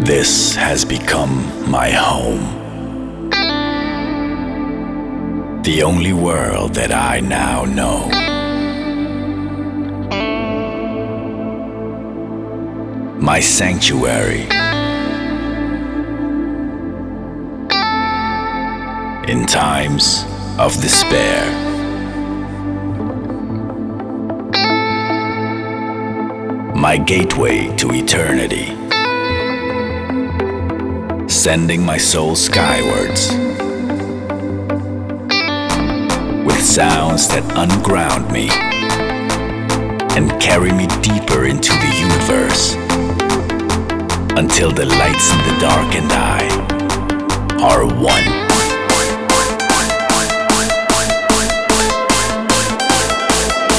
This has become my home. The only world that I now know. My sanctuary. In times of despair. My gateway to eternity. Sending my soul skywards with sounds that unground me and carry me deeper into the universe until the lights in the dark and I are one.